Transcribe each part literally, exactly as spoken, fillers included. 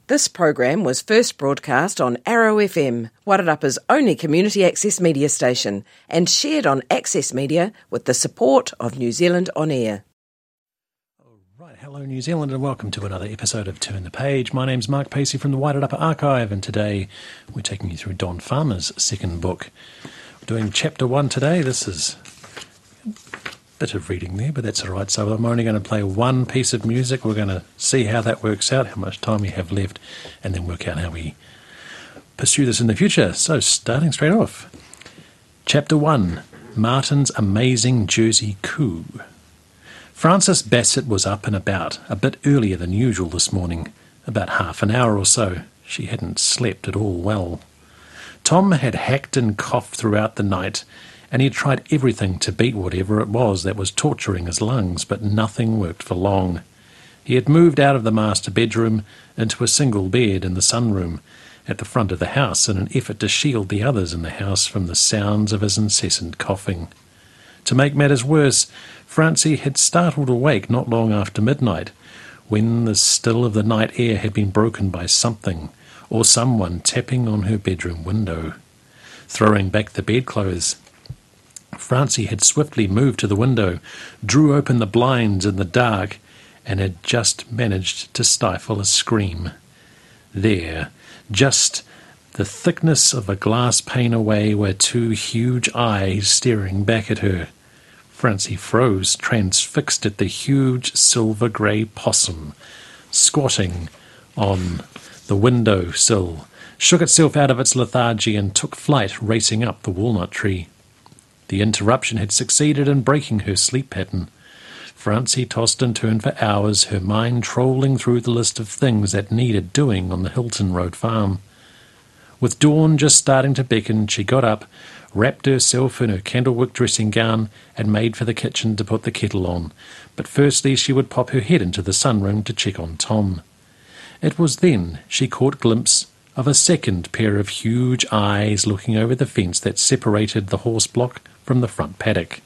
This program was first broadcast on Arrow F M, Wairarapa's only community access media station, and shared on Access Media with the support of New Zealand On Air. Right, hello New Zealand and welcome to another episode of Turn the Page. My name's Mark Pacey from the Wairarapa Archive, and today we're taking you through Don Farmer's second book. We're doing chapter one today. This is a bit of reading there, but that's all right. So I'm only going to play one piece of music. We're going to see how that works out, how much time we have left, and then work out how we pursue this in the future. So starting straight off. Chapter one, Martin's Amazing Jersey Coup. Frances Bassett was up and about, a bit earlier than usual this morning, about half an hour or so. She hadn't slept at all well. Tom had hacked and coughed throughout the night, and he had tried everything to beat whatever it was that was torturing his lungs, but nothing worked for long. He had moved out of the master bedroom into a single bed in the sunroom at the front of the house in an effort to shield the others in the house from the sounds of his incessant coughing. To make matters worse, Francie had startled awake not long after midnight, when the still of the night air had been broken by something or someone tapping on her bedroom window. Throwing back the bedclothes, Francie had swiftly moved to the window, drew open the blinds in the dark, and had just managed to stifle a scream. There, just the thickness of a glass pane away, were two huge eyes staring back at her. Francie froze, transfixed at the huge silver-grey possum, squatting on the window sill, shook itself out of its lethargy and took flight, racing up the walnut tree. The interruption had succeeded in breaking her sleep pattern. Francie tossed and turned for hours, her mind trolling through the list of things that needed doing on the Hilton Road farm. With dawn just starting to beckon, she got up, wrapped herself in her candlewick dressing gown, and made for the kitchen to put the kettle on. But firstly she would pop her head into the sunroom to check on Tom. It was then she caught glimpse of a second pair of huge eyes looking over the fence that separated the horse block from the front paddock.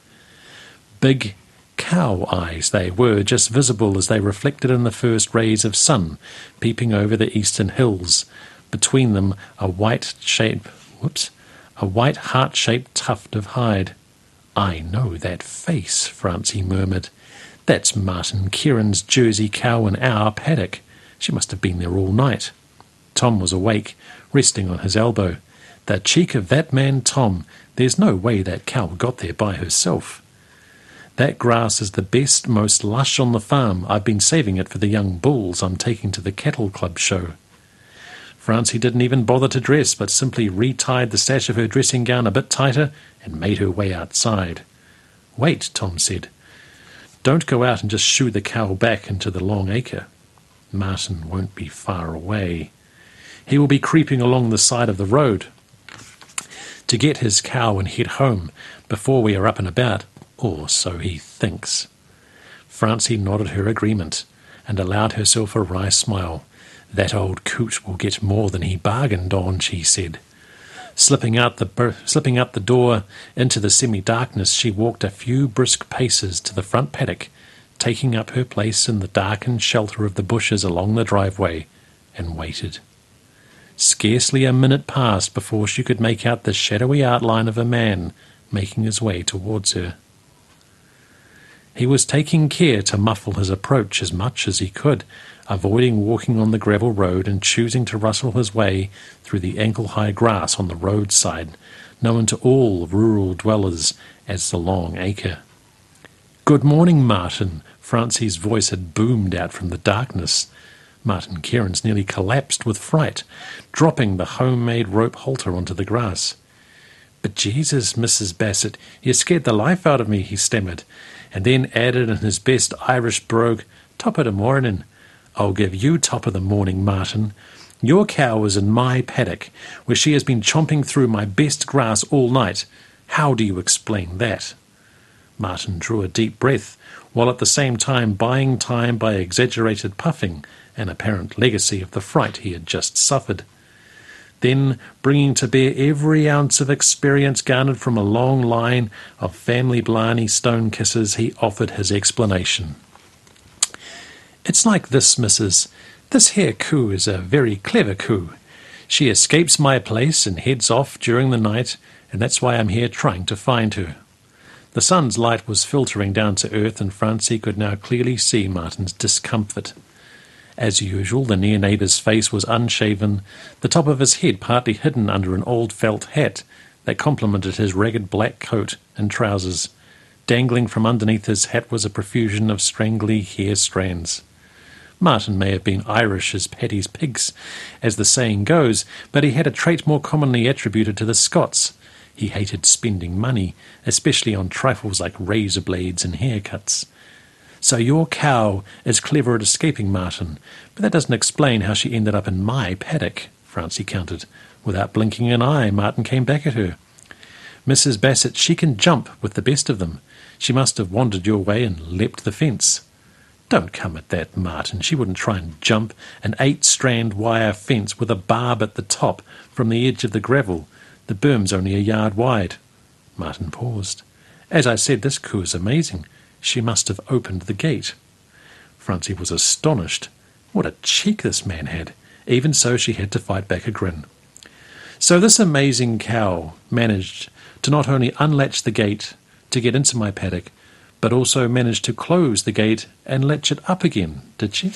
Big cow eyes they were, just visible as they reflected in the first rays of sun peeping over the eastern hills. Between them a white shape, whoops, a white heart-shaped tuft of hide. "I know that face," Francie murmured. "That's Martin Kieran's Jersey cow in our paddock. She must have been there all night." Tom was awake, resting on his elbow. "The cheek of that man, Tom. There's no way that cow got there by herself." "That grass is the best, most lush on the farm. I've been saving it for the young bulls I'm taking to the Cattle Club show." Francie didn't even bother to dress, but simply retied the sash of her dressing gown a bit tighter and made her way outside. "Wait," Tom said. "Don't go out and just shoo the cow back into the long acre. Martin won't be far away. He will be creeping along the side of the road to get his cow and head home before we are up and about, or so he thinks." Francie nodded her agreement and allowed herself a wry smile. "That old coot will get more than he bargained on," she said. Slipping out the slipping out the door into the semi-darkness, she walked a few brisk paces to the front paddock, taking up her place in the darkened shelter of the bushes along the driveway, and waited. Scarcely a minute passed before she could make out the shadowy outline of a man making his way towards her. He was taking care to muffle his approach as much as he could, avoiding walking on the gravel road and choosing to rustle his way through the ankle-high grass on the roadside, known to all rural dwellers as the Long Acre. "Good morning, Martin," Francie's voice had boomed out from the darkness. Martin Kieran's nearly collapsed with fright, dropping the homemade rope halter onto the grass. "But Jesus, Missus Bassett, you scared the life out of me," he stammered, and then added in his best Irish brogue, "Top of the morning." "I'll give you top of the morning, Martin. Your cow is in my paddock, where she has been chomping through my best grass all night. How do you explain that?" Martin drew a deep breath, while at the same time buying time by exaggerated puffing, an apparent legacy of the fright he had just suffered. Then, bringing to bear every ounce of experience garnered from a long line of family Blarney stone kisses, he offered his explanation. "It's like this, Missus This here coo is a very clever coo. She escapes my place and heads off during the night, and that's why I'm here trying to find her." The sun's light was filtering down to earth, and Francie could now clearly see Martin's discomfort. As usual, the near neighbour's face was unshaven, the top of his head partly hidden under an old felt hat that complemented his ragged black coat and trousers. Dangling from underneath his hat was a profusion of strangly hair strands. Martin may have been Irish as Paddy's pigs, as the saying goes, but he had a trait more commonly attributed to the Scots. He hated spending money, especially on trifles like razor blades and haircuts. "So your cow is clever at escaping, Martin, but that doesn't explain how she ended up in my paddock," Francie countered. Without blinking an eye, Martin came back at her. "Missus Bassett, she can jump with the best of them. She must have wandered your way and leapt the fence." "Don't come at that, Martin. She wouldn't try and jump an eight-strand wire fence with a barb at the top from the edge of the gravel. The berm's only a yard wide." Martin paused. "As I said, this coo is amazing. She must have opened the gate." Francie was astonished. What a cheek this man had. Even so, she had to fight back a grin. "So this amazing cow managed to not only unlatch the gate to get into my paddock, but also managed to close the gate and latch it up again, did she?"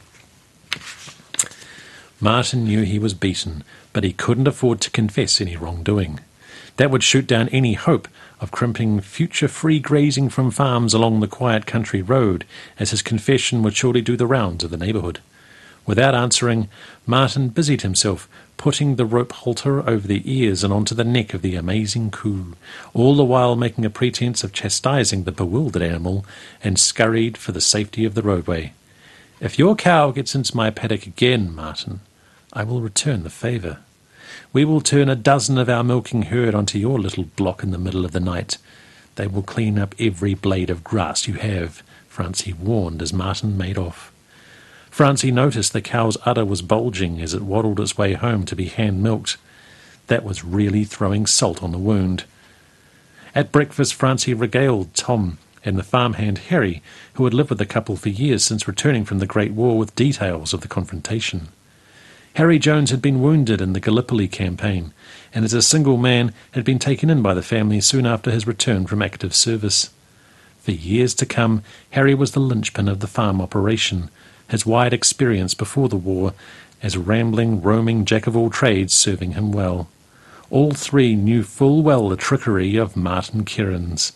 Martin knew he was beaten, but he couldn't afford to confess any wrongdoing. That would shoot down any hope of crimping future free grazing from farms along the quiet country road, as his confession would surely do the rounds of the neighbourhood. Without answering, Martin busied himself putting the rope halter over the ears and onto the neck of the amazing coo, all the while making a pretence of chastising the bewildered animal, and scurried for the safety of the roadway. "If your cow gets into my paddock again, Martin, I will return the favour. We will turn a dozen of our milking herd onto your little block in the middle of the night. They will clean up every blade of grass you have," Francie warned as Martin made off. Francie noticed the cow's udder was bulging as it waddled its way home to be hand-milked. That was really throwing salt on the wound. At breakfast, Francie regaled Tom and the farmhand Harry, who had lived with the couple for years since returning from the Great War, with details of the confrontation. Harry Jones had been wounded in the Gallipoli campaign, and as a single man had been taken in by the family soon after his return from active service. For years to come, Harry was the linchpin of the farm operation, his wide experience before the war as a rambling, roaming jack-of-all-trades serving him well. All three knew full well the trickery of Martin Kierans.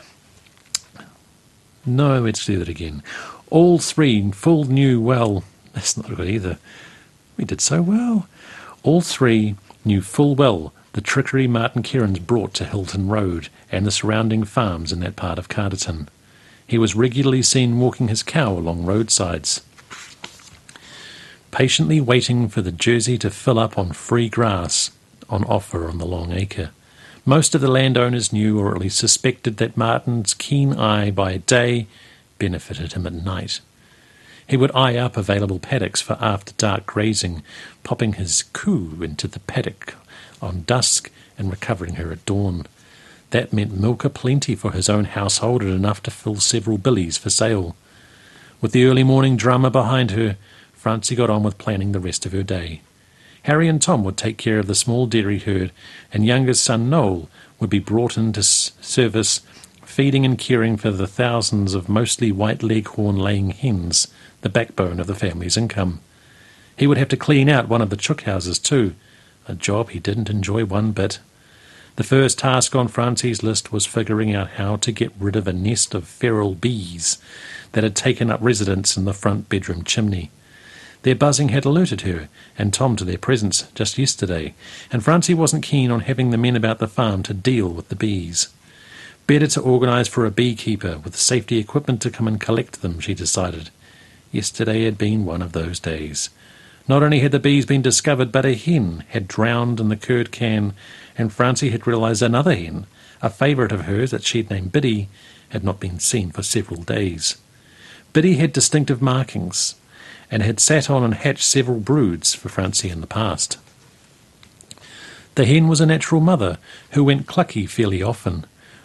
No, let's do that again. All three full knew well... That's not good either. We did so well. All three knew full well the trickery Martin Kierans brought to Hilton Road and the surrounding farms in that part of Carterton. He was regularly seen walking his cow along roadsides, patiently waiting for the Jersey to fill up on free grass on offer on the Long Acre. Most of the landowners knew, or at least suspected, that Martin's keen eye by day benefited him at night. He would eye up available paddocks for after-dark grazing, popping his coo into the paddock on dusk and recovering her at dawn. That meant milk aplenty for his own household and enough to fill several billies for sale. With the early morning drama behind her, Francie got on with planning the rest of her day. Harry and Tom would take care of the small dairy herd, and youngest son Noel would be brought into service, feeding and caring for the thousands of mostly white leghorn-laying hens, the backbone of the family's income. He would have to clean out one of the chook houses too, a job he didn't enjoy one bit. The first task on Francie's list was figuring out how to get rid of a nest of feral bees that had taken up residence in the front bedroom chimney. Their buzzing had alerted her and Tom to their presence just yesterday, and Francie wasn't keen on having the men about the farm to deal with the bees. Better to organise for a beekeeper with safety equipment to come and collect them, she decided. Yesterday had been one of those days. Not only had the bees been discovered, but a hen had drowned in the curd can, and Francie had realised another hen, a favourite of hers that she had named Biddy, had not been seen for several days. Biddy had distinctive markings, and had sat on and hatched several broods for Francie in the past. The hen was a natural mother, who went clucky fairly often.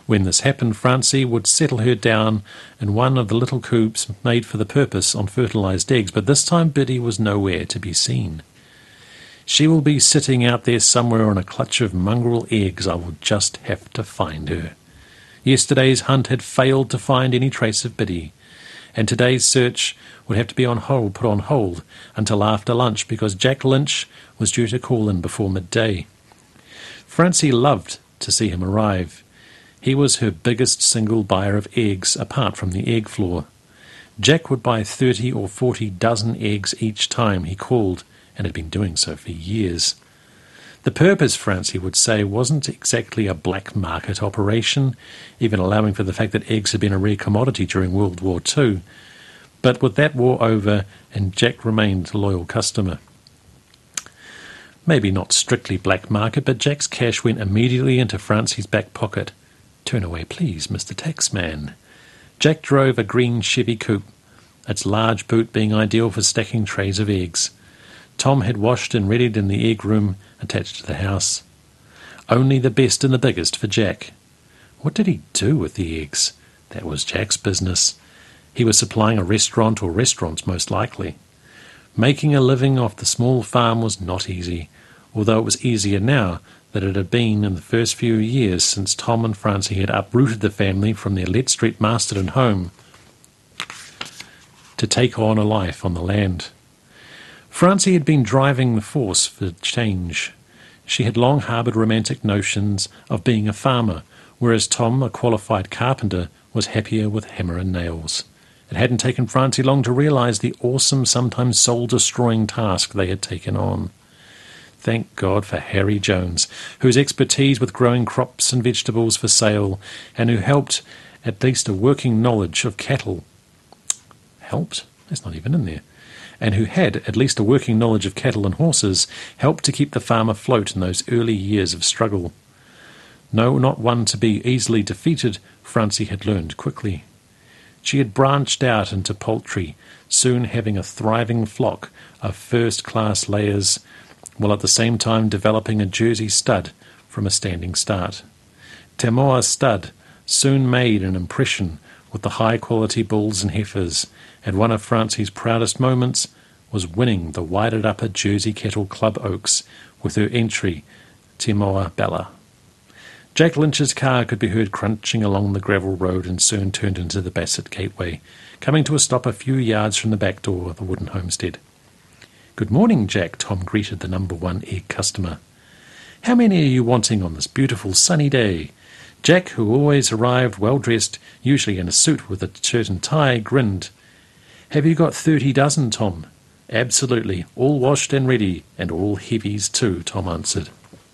When this happened, Francie would settle her down in one of the little coops made for the purpose on fertilised eggs, but this time Biddy was nowhere to be seen. She will be sitting out there somewhere on a clutch of mongrel eggs. I will just have to find her. Yesterday's hunt had failed to find any trace of Biddy, and today's search would have to be on hold, put on hold until after lunch, because Jack Lynch was due to call in before midday. Francie loved to see him arrive. He was her biggest single buyer of eggs, apart from the egg floor. Jack would buy thirty or forty dozen eggs each time he called, and had been doing so for years. The purpose, Francie would say, wasn't exactly a black market operation, even allowing for the fact that eggs had been a rare commodity during World War Two. But with that war over, and Jack remained a loyal customer. Maybe not strictly black market, but Jack's cash went immediately into Francie's back pocket. Turn away, please, Mister Taxman. Jack drove a green Chevy coupe, its large boot being ideal for stacking trays of eggs. Tom had washed and readied in the egg room attached to the house. Only the best and the biggest for Jack. What did he do with the eggs? That was Jack's business. He was supplying a restaurant or restaurants, most likely. Making a living off the small farm was not easy, although it was easier now than it had been in the first few years since Tom and Francie had uprooted the family from their Let Street Masterton home to take on a life on the land. Francie had been driving the force for change. She had long harboured romantic notions of being a farmer, whereas Tom, a qualified carpenter, was happier with hammer and nails. It hadn't taken Francie long to realise the awesome, sometimes soul-destroying task they had taken on. Thank God for Harry Jones, whose expertise with growing crops and vegetables for sale, and who helped at least a working knowledge of cattle. Helped? That's not even in there. And who had at least a working knowledge of cattle and horses, helped to keep the farm afloat in those early years of struggle. No, not one to be easily defeated, Francie had learned quickly. She had branched out into poultry, soon having a thriving flock of first-class layers, while at the same time developing a Jersey stud from a standing start. Te Moa stud soon made an impression with the high-quality bulls and heifers, and one of Francie's proudest moments was winning the Wired Upper Jersey Cattle Club Oaks with her entry, Te Moa Bella. Jack Lynch's car could be heard crunching along the gravel road and soon turned into the Bassett Gateway, coming to a stop a few yards from the back door of the wooden homestead. "Good morning, Jack," Tom greeted the number one egg customer. "How many are you wanting on this beautiful sunny day?" Jack, who always arrived well-dressed, usually in a suit with a shirt and tie, grinned. "Have you got thirty dozen, Tom?" "Absolutely, all washed and ready, and all heavies too," Tom answered.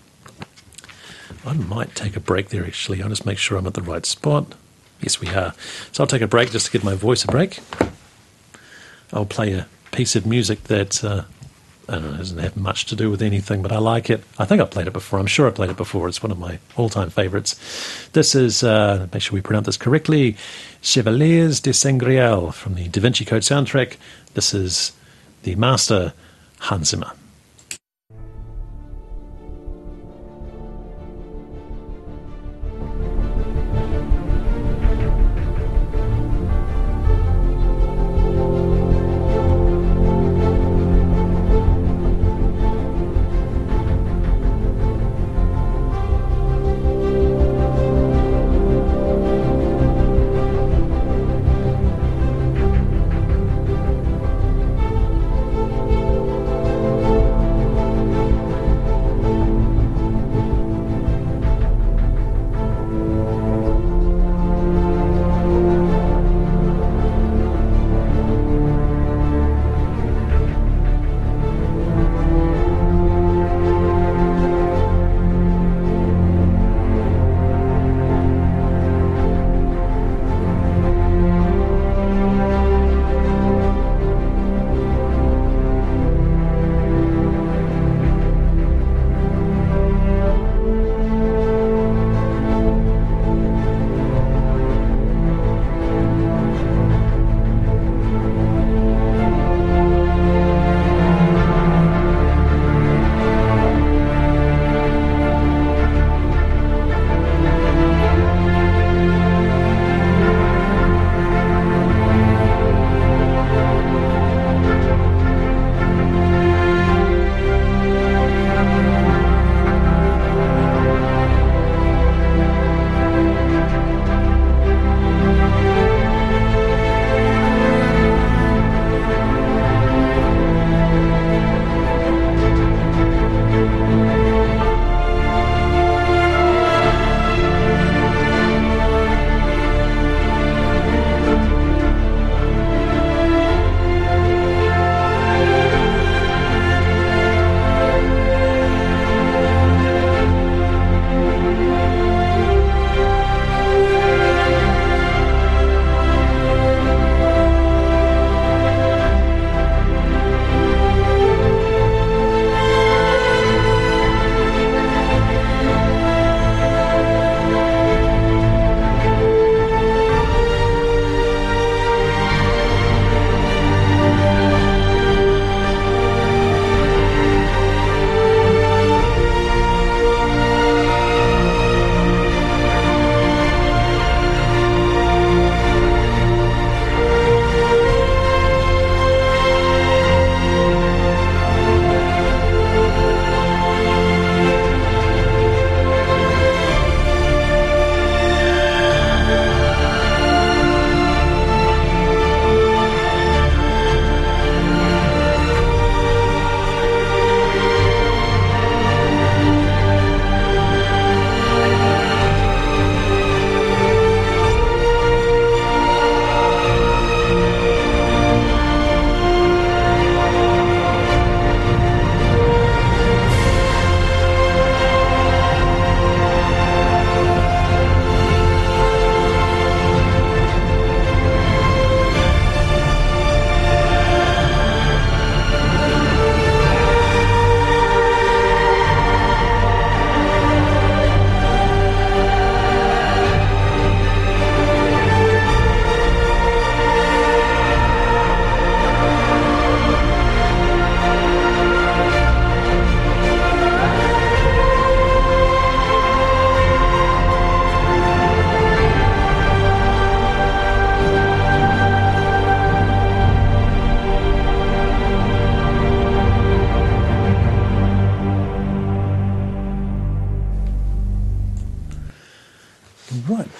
I might take a break there, actually. I'll just make sure I'm at the right spot. Yes, we are. So I'll take a break just to give my voice a break. I'll play a piece of music that uh, I don't know, doesn't have much to do with anything, but I like it. I think I've played it before. I'm sure I played it before. It's one of my all-time favourites. This is, uh, make sure we pronounce this correctly, Chevaliers de Sangreal from the Da Vinci Code soundtrack. This is the master, Hans Zimmer.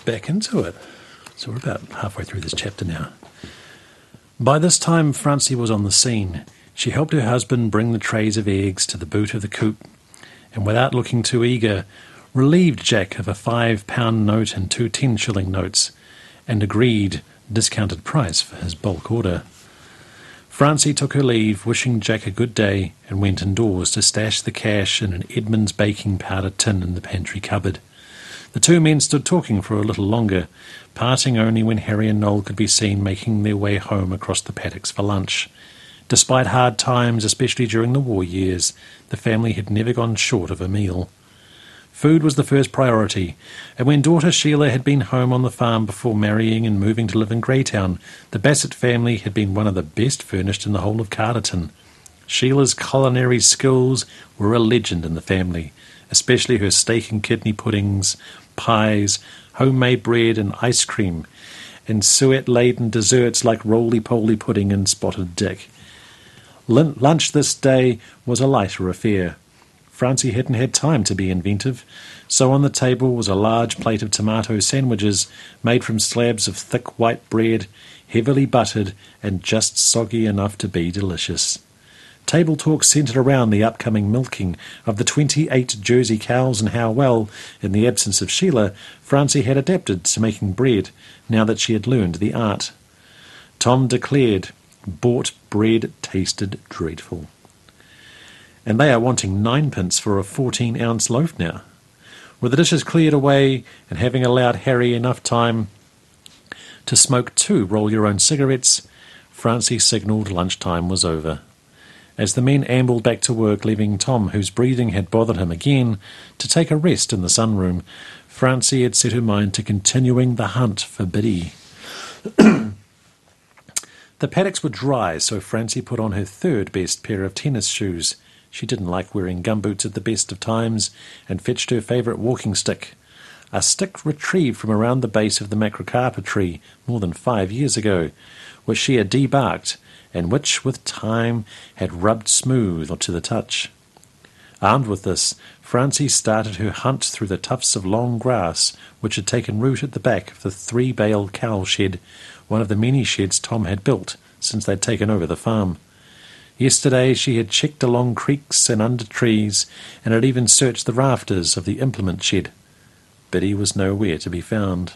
back into it. So we're about halfway through this chapter now. By this time, Francie was on the scene. She helped her husband bring the trays of eggs to the boot of the coop, and without looking too eager, relieved Jack of a five-pound note and two ten-shilling notes, and agreed discounted price for his bulk order. Francie took her leave, wishing Jack a good day, and went indoors to stash the cash in an Edmund's baking powder tin in the pantry cupboard. The two men stood talking for a little longer, parting only when Harry and Noel could be seen making their way home across the paddocks for lunch. Despite hard times, especially during the war years, the family had never gone short of a meal. Food was the first priority, and when daughter Sheila had been home on the farm before marrying and moving to live in Greytown, the Bassett family had been one of the best furnished in the whole of Carterton. Sheila's culinary skills were a legend in the family, especially her steak and kidney puddings, pies, homemade bread and ice cream, and suet-laden desserts like roly-poly pudding and spotted dick. Lunch this day was a lighter affair. Francie hadn't had time to be inventive, so on the table was a large plate of tomato sandwiches made from slabs of thick white bread, heavily buttered and just soggy enough to be delicious. Table talk centred around the upcoming milking of the twenty-eight Jersey cows and how well, in the absence of Sheila, Francie had adapted to making bread, now that she had learned the art. Tom declared, bought bread tasted dreadful. And they are wanting ninepence for a fourteen-ounce loaf now. With the dishes cleared away, and having allowed Harry enough time to smoke two roll-your-own cigarettes, Francie signalled lunchtime was over. As the men ambled back to work, leaving Tom, whose breathing had bothered him again, to take a rest in the sunroom, Francie had set her mind to continuing the hunt for Biddy. The paddocks were dry, so Francie put on her third-best pair of tennis shoes. She didn't like wearing gumboots at the best of times, and fetched her favourite walking stick, a stick retrieved from around the base of the macrocarpa tree more than five years ago, which she had debarked, and which, with time, had rubbed smooth to the touch. Armed with this, Francie started her hunt through the tufts of long grass which had taken root at the back of the three-bale cow shed, one of the many sheds Tom had built since they'd taken over the farm. Yesterday she had checked along creeks and under trees, and had even searched the rafters of the implement shed. Biddy was nowhere to be found.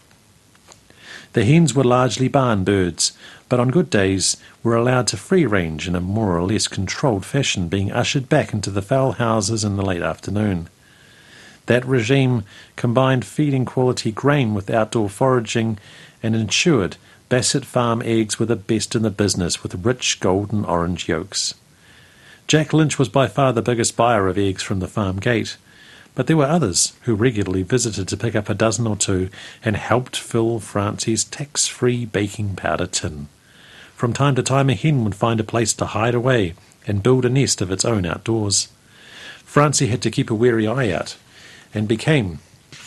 The hens were largely barn birds, but on good days were allowed to free-range in a more or less controlled fashion, being ushered back into the fowl houses in the late afternoon. That regime combined feeding quality grain with outdoor foraging, and ensured Bassett Farm eggs were the best in the business, with rich golden orange yolks. Jack Lynch was by far the biggest buyer of eggs from the farm gate, but there were others who regularly visited to pick up a dozen or two and helped fill Francie's tax-free baking powder tin. From time to time a hen would find a place to hide away and build a nest of its own outdoors. Francie had to keep a wary eye out, and became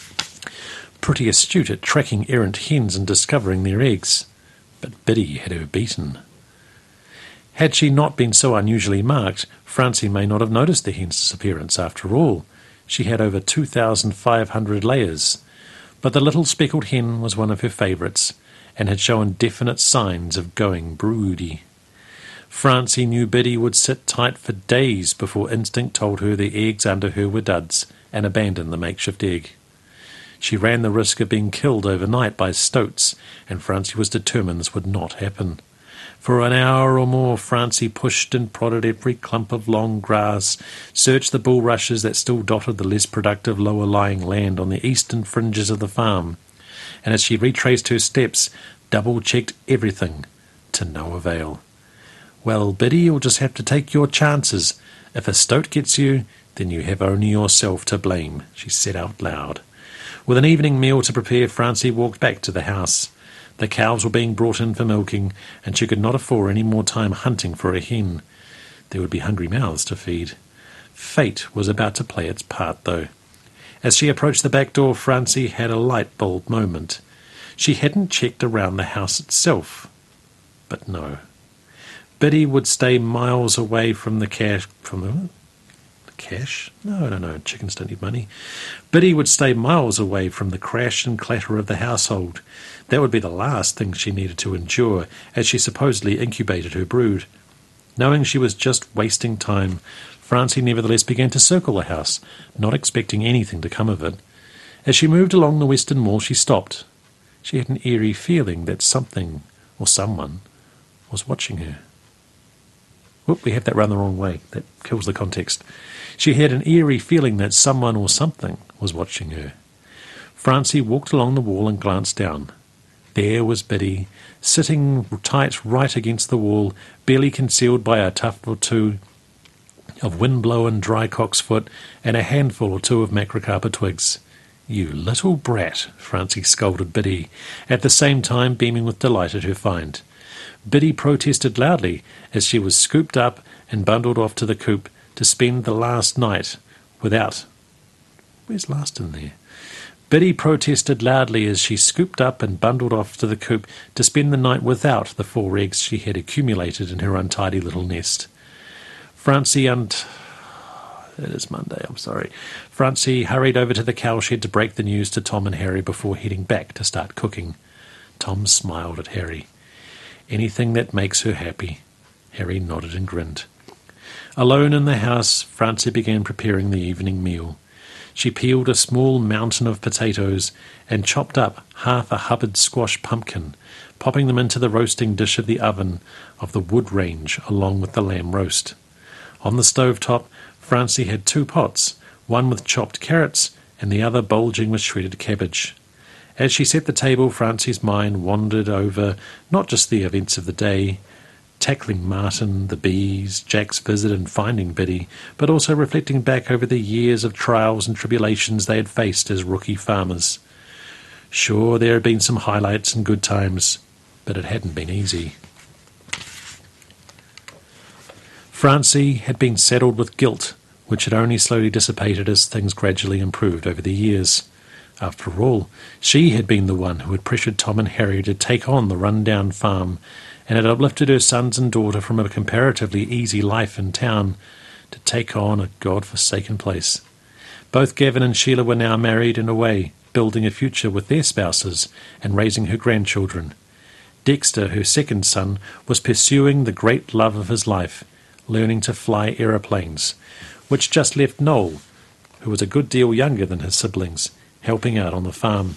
pretty astute at tracking errant hens and discovering their eggs. But Biddy had her beaten. Had she not been so unusually marked, Francie may not have noticed the hen's disappearance after all. She had over two thousand five hundred layers, but the little speckled hen was one of her favourites, and had shown definite signs of going broody. Francie knew Biddy would sit tight for days before instinct told her the eggs under her were duds, and abandon the makeshift egg. She ran the risk of being killed overnight by stoats, and Francie was determined this would not happen. For an hour or more Francie pushed and prodded every clump of long grass, searched the bulrushes that still dotted the less productive lower-lying land on the eastern fringes of the farm, and as she retraced her steps, double-checked everything, to no avail. "Well, Biddy, you'll just have to take your chances. If a stoat gets you, then you have only yourself to blame," she said out loud. With an evening meal to prepare, Francie walked back to the house. The cows were being brought in for milking, and she could not afford any more time hunting for a hen. There would be hungry mouths to feed. Fate was about to play its part, though. As she approached the back door, Francie had a light bulb moment. She hadn't checked around the house itself. But no. Biddy would stay miles away from the cash, from the, the cash? No, no, no, chickens don't need money. Biddy would stay miles away from the crash and clatter of the household. That would be the last thing she needed to endure, as she supposedly incubated her brood. Knowing she was just wasting time, Francie nevertheless began to circle the house, not expecting anything to come of it. As she moved along the western wall, she stopped. She had an eerie feeling that something, or someone, was watching her. Whoop, we have that run the wrong way. That kills the context. She had an eerie feeling that someone or something was watching her. Francie walked along the wall and glanced down. There was Biddy, sitting tight right against the wall, barely concealed by a tuft or two of wind-blown dry cocksfoot and a handful or two of macrocarpa twigs. "You little brat," Francie scolded Biddy, at the same time beaming with delight at her find. Biddy protested loudly as she was scooped up and bundled off to the coop to spend the last night without... Where's last in there? Biddy protested loudly as she scooped up and bundled off to the coop to spend the night without the four eggs she had accumulated in her untidy little nest. Francie and... It is Monday, I'm sorry. Francie hurried over to the cowshed to break the news to Tom and Harry before heading back to start cooking. Tom smiled at Harry. Anything that makes her happy. Harry nodded and grinned. Alone in the house, Francie began preparing the evening meal. She peeled a small mountain of potatoes and chopped up half a Hubbard squash pumpkin, popping them into the roasting dish of the oven of the wood range along with the lamb roast. On the stove top, Francie had two pots, one with chopped carrots and the other bulging with shredded cabbage. As she set the table, Francie's mind wandered over not just the events of the day, tackling Martin, the bees, Jack's visit and finding Biddy, but also reflecting back over the years of trials and tribulations they had faced as rookie farmers. Sure, there had been some highlights and good times, but it hadn't been easy. Francie had been saddled with guilt, which had only slowly dissipated as things gradually improved over the years. After all, she had been the one who had pressured Tom and Harry to take on the run-down farm, and had uplifted her sons and daughter from a comparatively easy life in town to take on a God-forsaken place. Both Gavin and Sheila were now married and away, building a future with their spouses and raising her grandchildren. Dexter, her second son, was pursuing the great love of his life, learning to fly aeroplanes, which just left Noel, who was a good deal younger than his siblings, helping out on the farm.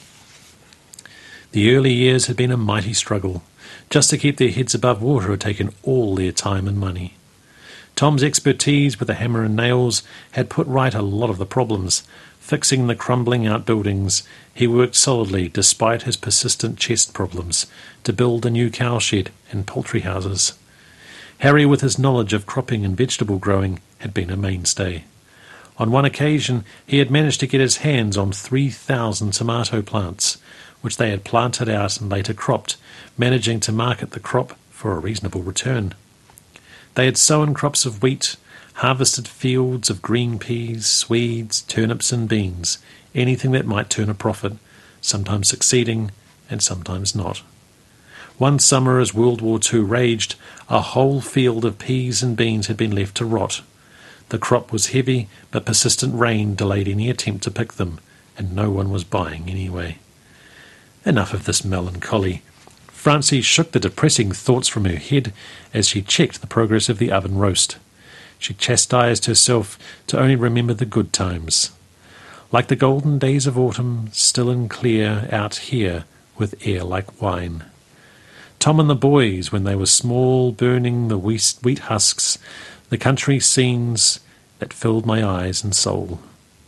The early years had been a mighty struggle. Just to keep their heads above water had taken all their time and money. Tom's expertise with a hammer and nails had put right a lot of the problems. Fixing the crumbling outbuildings, he worked solidly, despite his persistent chest problems, to build a new cowshed and poultry houses. Harry, with his knowledge of cropping and vegetable growing, had been a mainstay. On one occasion, he had managed to get his hands on three thousand tomato plants, which they had planted out and later cropped, managing to market the crop for a reasonable return. They had sown crops of wheat, harvested fields of green peas, swedes, turnips and beans, anything that might turn a profit, sometimes succeeding and sometimes not. One summer, as World War Two raged, a whole field of peas and beans had been left to rot. The crop was heavy, but persistent rain delayed any attempt to pick them, and no one was buying anyway. Enough of this melancholy. Francie shook the depressing thoughts from her head as she checked the progress of the oven roast. She chastised herself to only remember the good times. Like the golden days of autumn, still and clear out here, with air like wine. Tom and the boys, when they were small, burning the wheat husks, the country scenes that filled my eyes and soul.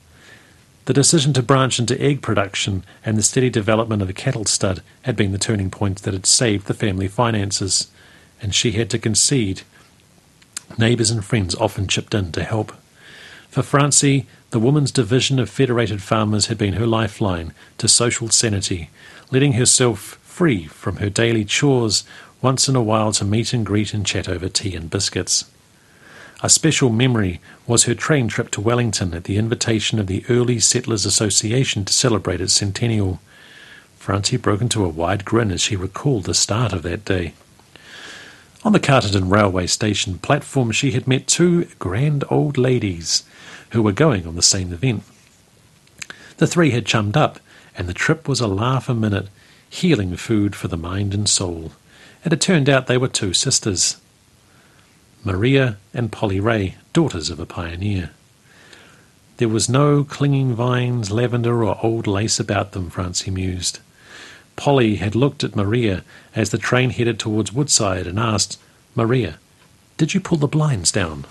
The decision to branch into egg production and the steady development of a cattle stud had been the turning point that had saved the family finances, and she had to concede. Neighbours and friends often chipped in to help. For Francie, the woman's division of Federated Farmers had been her lifeline to social sanity, letting herself free from her daily chores once in a while to meet and greet and chat over tea and biscuits. A special memory was her train trip to Wellington at the invitation of the Early Settlers Association to celebrate its centennial. Francie broke into a wide grin as she recalled the start of that day. On the Carterton railway station platform she had met two grand old ladies who were going on the same event. The three had chummed up, and the trip was a laugh a minute, healing food for the mind and soul. It had turned out they were two sisters, Maria and Polly Ray, daughters of a pioneer. There was no clinging vines, lavender or old lace about them, Francie mused. Polly had looked at Maria as the train headed towards Woodside and asked, "Maria, did you pull the blinds down?"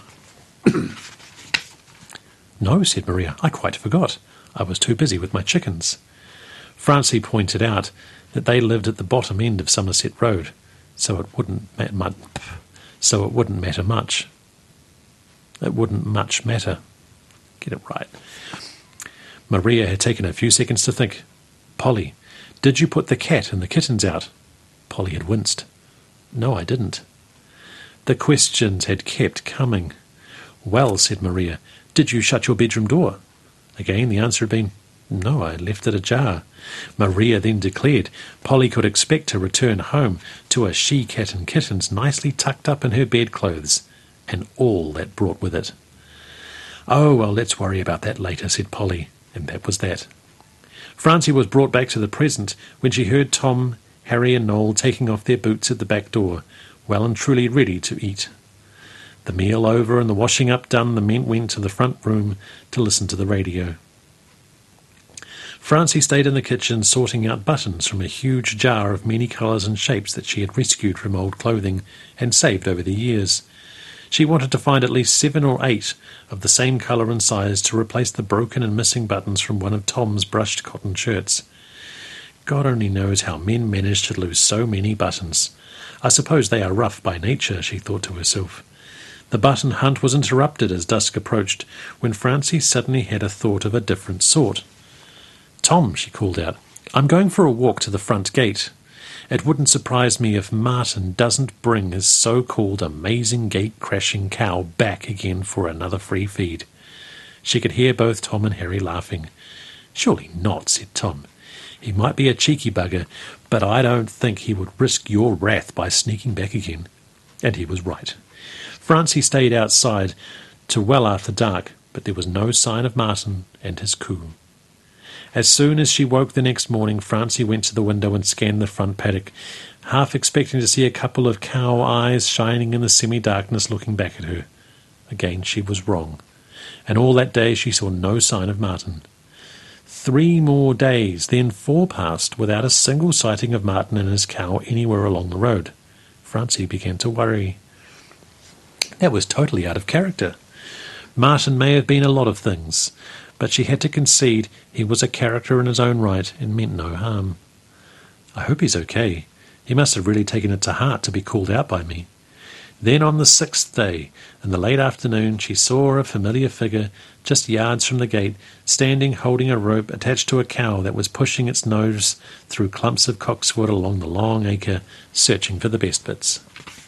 "No," said Maria, "I quite forgot. I was too busy with my chickens." Francie pointed out that they lived at the bottom end of Somerset Road, so it wouldn't ma- mu- so it wouldn't matter much. It wouldn't much matter. Get it right. Maria had taken a few seconds to think. "Polly, did you put the cat and the kittens out?" Polly had winced. "No, I didn't." The questions had kept coming. "Well," said Maria, "did you shut your bedroom door?" Again the answer had been, "No, I left it ajar." Maria then declared Polly could expect to return home to a she-cat and kittens nicely tucked up in her bedclothes, and all that brought with it. "Oh, well, let's worry about that later," said Polly, and that was that. Francie was brought back to the present when she heard Tom, Harry and Noel taking off their boots at the back door, well and truly ready to eat. The meal over and the washing up done, the men went to the front room to listen to the radio. Francie stayed in the kitchen sorting out buttons from a huge jar of many colours and shapes that she had rescued from old clothing and saved over the years. She wanted to find at least seven or eight of the same colour and size to replace the broken and missing buttons from one of Tom's brushed cotton shirts. God only knows how men manage to lose so many buttons. I suppose they are rough by nature, she thought to herself. The button hunt was interrupted as dusk approached, when Francie suddenly had a thought of a different sort. "Tom," she called out, "I'm going for a walk to the front gate. It wouldn't surprise me if Martin doesn't bring his so-called amazing gate-crashing cow back again for another free feed." She could hear both Tom and Harry laughing. "Surely not," said Tom. "He might be a cheeky bugger, but I don't think he would risk your wrath by sneaking back again." And he was right. Francie stayed outside to well after dark, but there was no sign of Martin and his coup. As soon as she woke the next morning, Francie went to the window and scanned the front paddock, half expecting to see a couple of cow eyes shining in the semi-darkness looking back at her. Again she was wrong, and all that day she saw no sign of Martin. Three more days, then four passed, without a single sighting of Martin and his cow anywhere along the road. Francie began to worry. That was totally out of character. Martin may have been a lot of things, but she had to concede he was a character in his own right and meant no harm. "I hope he's okay. He must have really taken it to heart to be called out by me." Then on the sixth day, in the late afternoon, she saw a familiar figure just yards from the gate, standing holding a rope attached to a cow that was pushing its nose through clumps of cockswood along the long acre, searching for the best bits.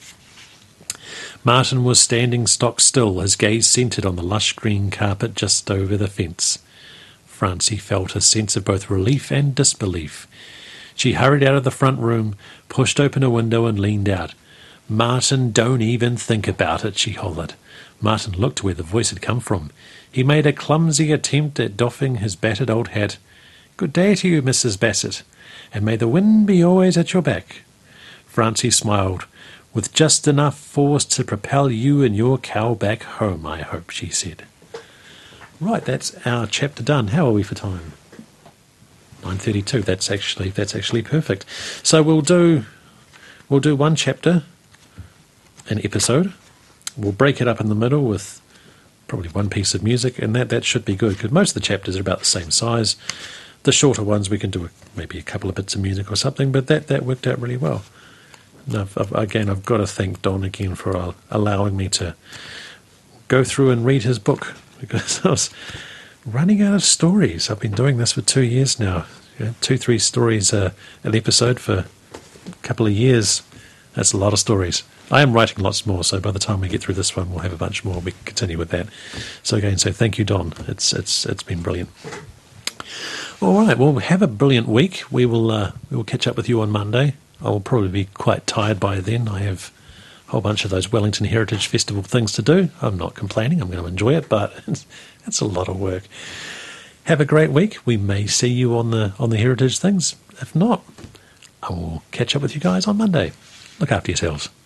Martin was standing stock still, his gaze centred on the lush green carpet just over the fence. Francie felt a sense of both relief and disbelief. She hurried out of the front room, pushed open a window and leaned out. "Martin, don't even think about it," she hollered. Martin looked where the voice had come from. He made a clumsy attempt at doffing his battered old hat. "Good day to you, Missus Bassett, and may the wind be always at your back." Francie smiled. "With just enough force to propel you and your cow back home, I hope," she said. Right, that's our chapter done. How are we for time? nine thirty-two. That's actually that's actually perfect. So we'll do we'll do one chapter an episode. We'll break it up in the middle with probably one piece of music, and that, that should be good, because most of the chapters are about the same size. The shorter ones we can do a, maybe a couple of bits of music or something, but that, that worked out really well. And I've, I've, again, I've got to thank Don again for uh, allowing me to go through and read his book, because I was running out of stories. I've been doing this for two years now. You know, two, three stories uh, an episode for a couple of years. That's a lot of stories. I am writing lots more, so by the time we get through this one, we'll have a bunch more. We can continue with that. So again, so thank you, Don. It's it's it's been brilliant. All right, well, have a brilliant week. We will uh, we will catch up with you on Monday. I will probably be quite tired by then. I have whole bunch of those Wellington Heritage Festival things to do. I'm not complaining. I'm going to enjoy it, but it's, it's a lot of work. Have a great week. We may see you on the on the heritage things. If not, I will catch up with you guys on Monday. Look after yourselves.